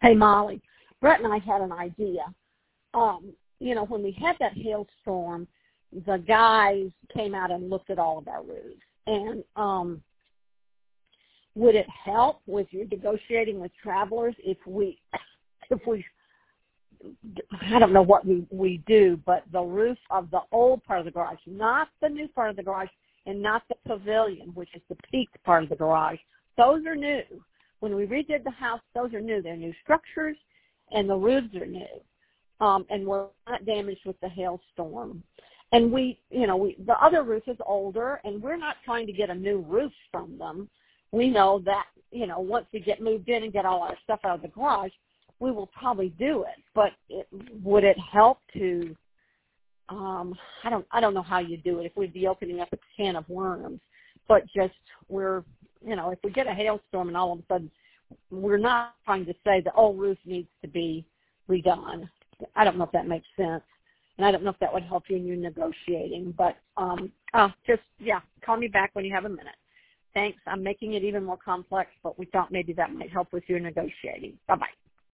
Hey, Molly. Brett and I had an idea. When we had that hailstorm, the guys came out and looked at all of our roofs. And would it help with your negotiating with travelers if we, I don't know what we do, but the roof of the old part of the garage, not the new part of the garage, and not the pavilion, which is the peaked part of the garage, those are new. When we redid the house, those are new. They're new structures, and the roofs are new, and were not damaged with the hailstorm. And the other roof is older, and we're not trying to get a new roof from them. We know that, once we get moved in and get all our stuff out of the garage, we will probably do it. But would it help to, I don't know how you do it, if we'd be opening up a can of worms. But just if we get a hailstorm and all of a sudden we're not trying to say the old roof needs to be redone. I don't know if that makes sense. And I don't know if that would help you in your negotiating. But call me back when you have a minute. Thanks. I'm making it even more complex, but we thought maybe that might help with your negotiating. Bye-bye.